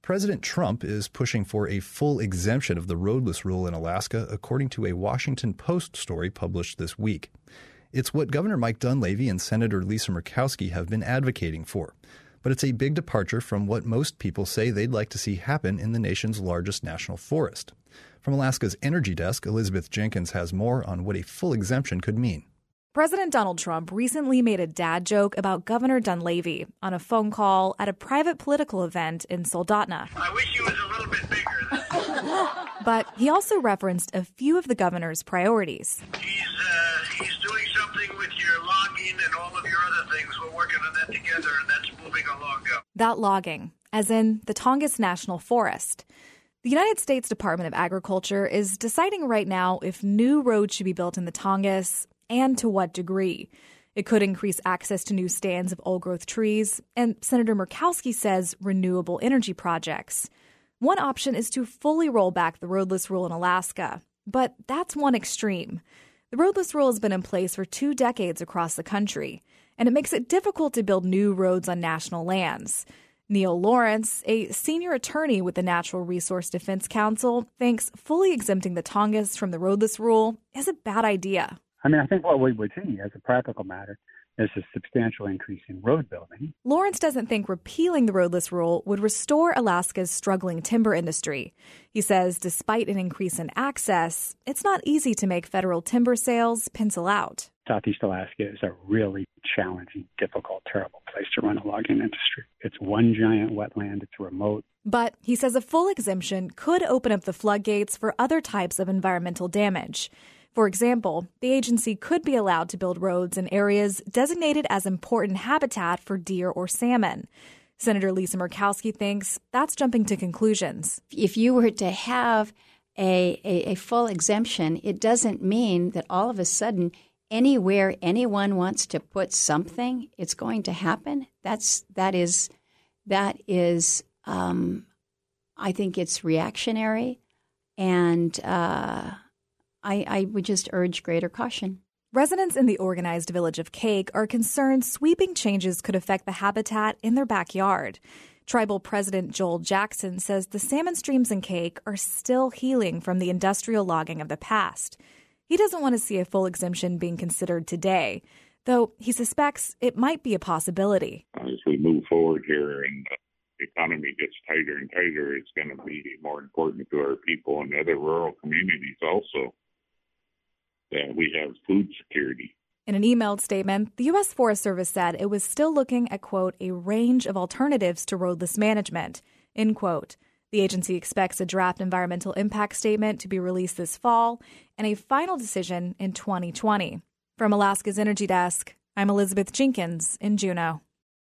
President Trump is pushing for a full exemption of the roadless rule in Alaska, according to a Washington Post story published this week. It's what Governor Mike Dunleavy and Senator Lisa Murkowski have been advocating for. But it's a big departure from what most people say they'd like to see happen in the nation's largest national forest. From Alaska's Energy Desk, Elizabeth Jenkins has more on what a full exemption could mean. President Donald Trump recently made a dad joke about Governor Dunleavy on a phone call at a private political event in Soldotna. I wish he was a little bit bigger. But he also referenced a few of the governor's priorities. He's doing something with your logging and all of your other things. We're working on that together, and that's moving along now. That logging, as in the Tongass National Forest. The United States Department of Agriculture is deciding right now if new roads should be built in the Tongass and to what degree. It could increase access to new stands of old-growth trees, and Senator Murkowski says renewable energy projects. One option is to fully roll back the roadless rule in Alaska, but that's one extreme. The roadless rule has been in place for 2 decades across the country, and it makes it difficult to build new roads on national lands. Neil Lawrence, a senior attorney with the Natural Resource Defense Council, thinks fully exempting the Tongass from the roadless rule is a bad idea. I think what we would see as a practical matter is a substantial increase in road building. Lawrence doesn't think repealing the roadless rule would restore Alaska's struggling timber industry. He says despite an increase in access, it's not easy to make federal timber sales pencil out. Southeast Alaska is a really challenging, difficult, terrible place to run a logging industry. It's one giant wetland. It's remote. But he says a full exemption could open up the floodgates for other types of environmental damage. For example, the agency could be allowed to build roads in areas designated as important habitat for deer or salmon. Senator Lisa Murkowski thinks that's jumping to conclusions. If you were to have a full exemption, it doesn't mean that all of a sudden anywhere anyone wants to put something, it's going to happen. That is. I think it's reactionary, and I would just urge greater caution. Residents in the organized village of Kake are concerned sweeping changes could affect the habitat in their backyard. Tribal President Joel Jackson says the salmon streams in Kake are still healing from the industrial logging of the past. He doesn't want to see a full exemption being considered today, though he suspects it might be a possibility. As we move forward here and the economy gets tighter and tighter, it's going to be more important to our people and other rural communities also that we have food security. In an emailed statement, the U.S. Forest Service said it was still looking at, quote, a range of alternatives to roadless management, end quote. The agency expects a draft environmental impact statement to be released this fall and a final decision in 2020. From Alaska's Energy Desk, I'm Elizabeth Jenkins in Juneau.